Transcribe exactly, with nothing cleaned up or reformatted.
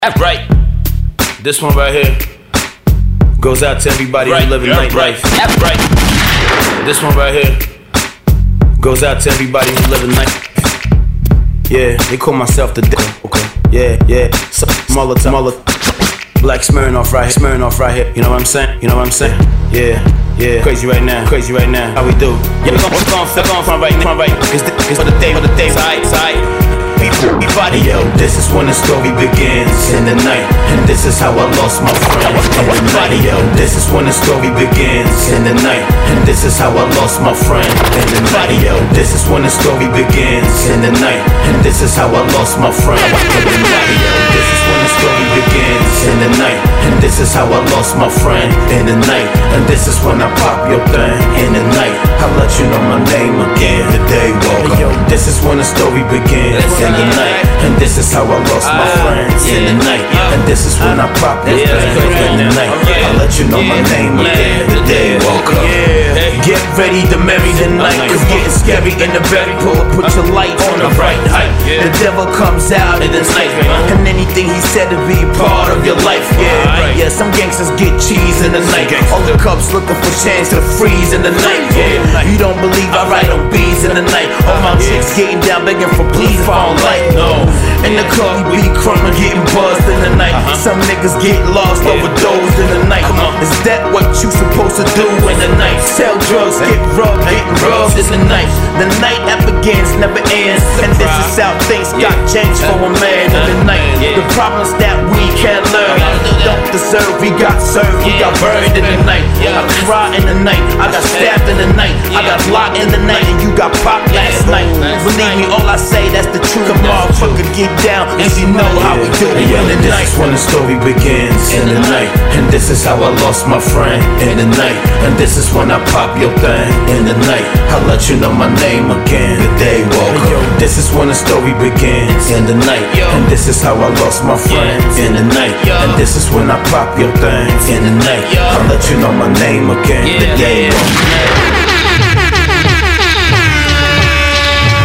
That's right. This one right here goes out to everybody right, who living right, nightlife. That's right. This one right here goes out to everybody who living night. Yeah, they call myself the devil. Okay. Yeah, yeah. So, Molotov, Molotov, Black Smirnoff right here, Smirnoff right here. You know what I'm saying? You know what I'm saying? Yeah, yeah. Crazy right now, crazy right now. How we do? Yeah, we're gonna, we're gonna from right, from right. It's, the, it's for the day, for the day. Side, side. Everybody, yo, this is when the story begins in the night, and this is how I lost my friend. Everybody, yo, this is when the story begins in the night, and this is how I lost my friend. Everybody, yo, this is when the story begins in the night, and this is how I lost my friend. Everybody, yo, this is when the story begins in the night, and this is how I lost my friend in the night, and this is when I pop your thing in the night. I'll let you know my name again. The day walker. Yo, this is when the story begins in the night, and this is how I lost my friends in the night, and this is when I pop your thing in the night. I'll let you know my name again. The day walker. Get ready to marry the night, cause getting scary in the very pool. Put your light on the bright height. The devil comes out in the night, and anything he said to be part of your life. Yeah, yeah. Some gangsters get cheese in the night. All the cops looking for chance to freeze in the night. Yeah, you don't believe I ride on bees in the night. All my chicks getting down begging for please if I don't like no. In the club we be crumbling, getting buzzed in the night. Some niggas get lost, overdosed in the night. Is that what you supposed to do in the night? Sell drugs, get rubbed, getting rubbed in the night. The night that begins never ends, and this is how things got changed for a man in the night. The problems that we can't learn don't deserve, we got served, we got burned in the night. I cried in the night, I got stabbed in the night, I got locked in the night, and you got popped last night. Believe me, all I say, that's the truth. Come on, motherfucker, get down, and you know how we do it in the night. This is when the story begins in the night, and this is how I lost my friend in the night, and this is when I pop your thing in the night. I'll let you know my name again. The day walker. This is when the story begins in the night, and this is how I lost my friend in the night, and this is when I pop your thing in the night. I'll let you know my name again. The day walker.